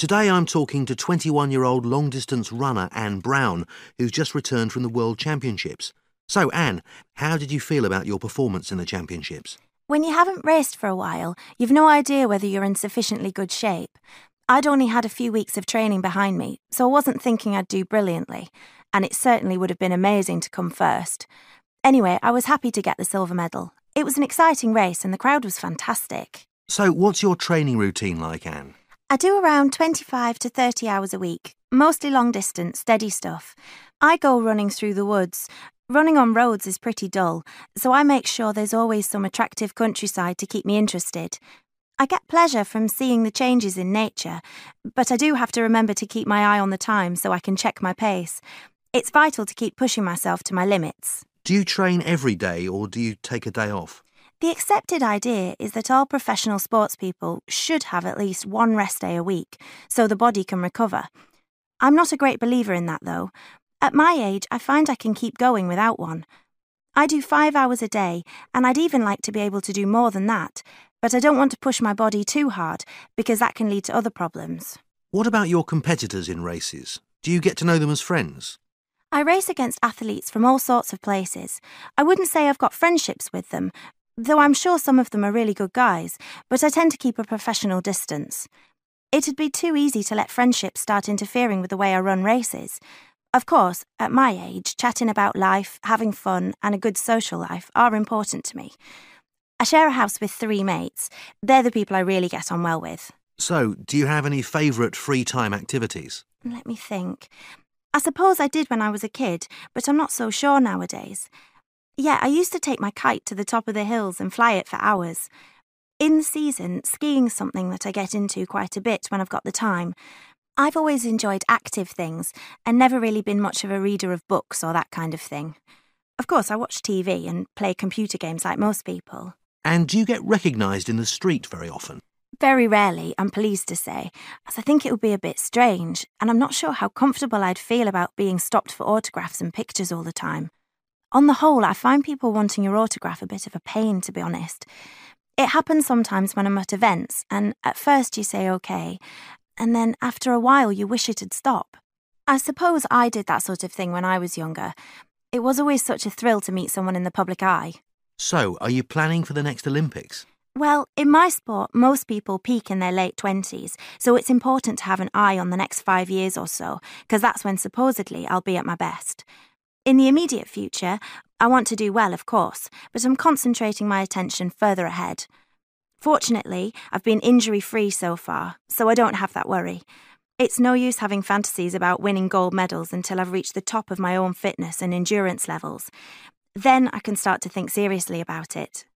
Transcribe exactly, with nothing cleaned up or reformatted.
Today I'm talking to twenty-one-year-old long-distance runner Anne Brown, who's just returned from the World Championships. So, Anne, how did you feel about your performance in the Championships? When you haven't raced for a while, you've no idea whether you're in sufficiently good shape. I'd only had a few weeks of training behind me, so I wasn't thinking I'd do brilliantly, and it certainly would have been amazing to come first. Anyway, I was happy to get the silver medal. It was an exciting race and the crowd was fantastic. So, what's your training routine like, Anne? I do around twenty-five to thirty hours a week, mostly long distance, steady stuff. I go running through the woods. Running on roads is pretty dull, so I make sure there's always some attractive countryside to keep me interested. I get pleasure from seeing the changes in nature, but I do have to remember to keep my eye on the time so I can check my pace. It's vital to keep pushing myself to my limits. Do you train every day or do you take a day off? The accepted idea is that all professional sports people should have at least one rest day a week, so the body can recover. I'm not a great believer in that, though. At my age, I find I can keep going without one. I do five hours a day, and I'd even like to be able to do more than that, but I don't want to push my body too hard, because that can lead to other problems. What about your competitors in races? Do you get to know them as friends? I race against athletes from all sorts of places. I wouldn't say I've got friendships with them, though I'm sure some of them are really good guys, but I tend to keep a professional distance. It'd be too easy to let friendships start interfering with the way I run races. Of course, at my age, chatting about life, having fun, and a good social life are important to me. I share a house with three mates. They're the people I really get on well with. So, do you have any favourite free time activities? Let me think. I suppose I did when I was a kid, but I'm not so sure nowadays. Yeah, I used to take my kite to the top of the hills and fly it for hours. In the season, skiing's something that I get into quite a bit when I've got the time. I've always enjoyed active things and never really been much of a reader of books or that kind of thing. Of course, I watch T V and play computer games like most people. And do you get recognised in the street very often? Very rarely, I'm pleased to say, as I think it would be a bit strange, and I'm not sure how comfortable I'd feel about being stopped for autographs and pictures all the time. On the whole, I find people wanting your autograph a bit of a pain, to be honest. It happens sometimes when I'm at events, and at first you say okay, and then after a while you wish it'd stop. I suppose I did that sort of thing when I was younger. It was always such a thrill to meet someone in the public eye. So, are you planning for the next Olympics? Well, in my sport, most people peak in their late twenties, so it's important to have an eye on the next five years or so, because that's when supposedly I'll be at my best. In the immediate future, I want to do well, of course, but I'm concentrating my attention further ahead. Fortunately, I've been injury-free so far, so I don't have that worry. It's no use having fantasies about winning gold medals until I've reached the top of my own fitness and endurance levels. Then I can start to think seriously about it.